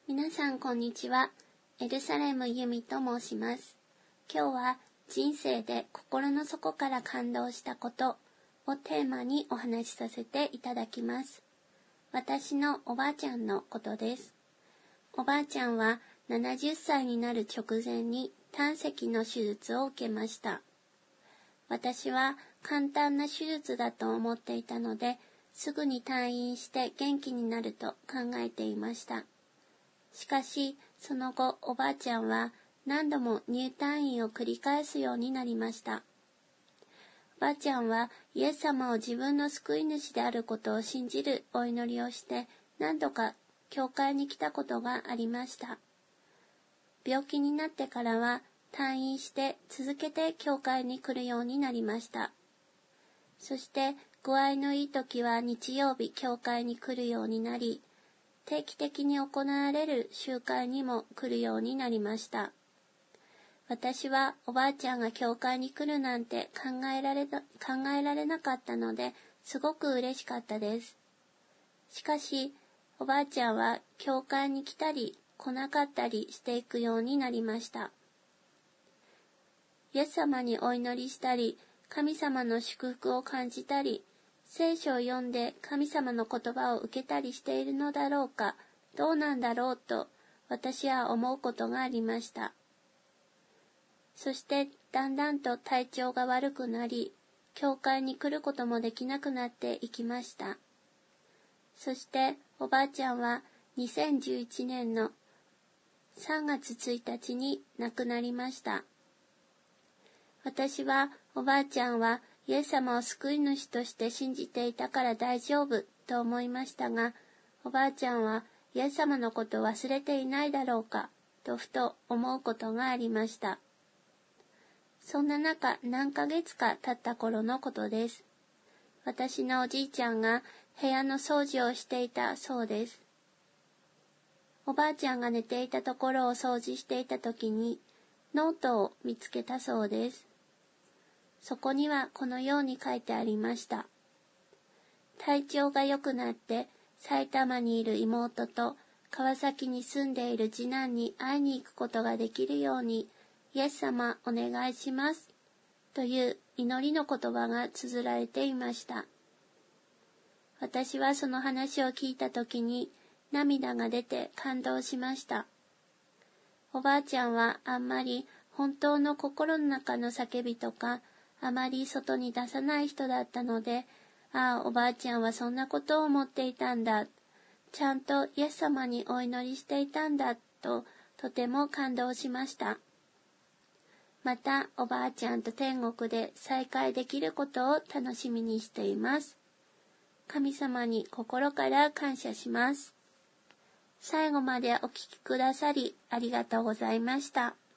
皆さんこんにちは。エルサレムユミと申します。今日は人生で心の底から感動したことをテーマにお話しさせていただきます。私のおばあちゃんのことです。おばあちゃんは70歳になる直前に胆石の手術を受けました。私は簡単な手術だと思っていたので、すぐに退院して元気になると考えていました。しかし、その後、おばあちゃんは何度も入退院を繰り返すようになりました。おばあちゃんはイエス様を自分の救い主であることを信じるお祈りをして、何度か教会に来たことがありました。病気になってからは退院して続けて教会に来るようになりました。そして具合のいい時は日曜日教会に来るようになり、定期的に行われる集会にも来るようになりました。私はおばあちゃんが教会に来るなんて考えられなかったので、すごく嬉しかったです。しかし、おばあちゃんは教会に来たり来なかったりしていくようになりました。イエス様にお祈りしたり、神様の祝福を感じたり、聖書を読んで神様の言葉を受けたりしているのだろうか、どうなんだろうと私は思うことがありました。そしてだんだんと体調が悪くなり、教会に来ることもできなくなっていきました。そしておばあちゃんは2011年の3月1日に亡くなりました。私はおばあちゃんはイエス様を救い主として信じていたから大丈夫と思いましたが、おばあちゃんはイエス様のことを忘れていないだろうかとふと思うことがありました。そんな中、何ヶ月か経った頃のことです。私のおじいちゃんが部屋の掃除をしていたそうです。おばあちゃんが寝ていたところを掃除していた時にノートを見つけたそうです。そこにはこのように書いてありました。体調が良くなって埼玉にいる妹と川崎に住んでいる次男に会いに行くことができるようにイエス様お願いしますという祈りの言葉が綴られていました。私はその話を聞いたときに涙が出て感動しました。おばあちゃんはあんまり本当の心の中の叫びとかあまり外に出さない人だったので、ああ、おばあちゃんはそんなことを思っていたんだ。ちゃんとイエス様にお祈りしていたんだと、とても感動しました。また、おばあちゃんと天国で再会できることを楽しみにしています。神様に心から感謝します。最後までお聞きくださりありがとうございました。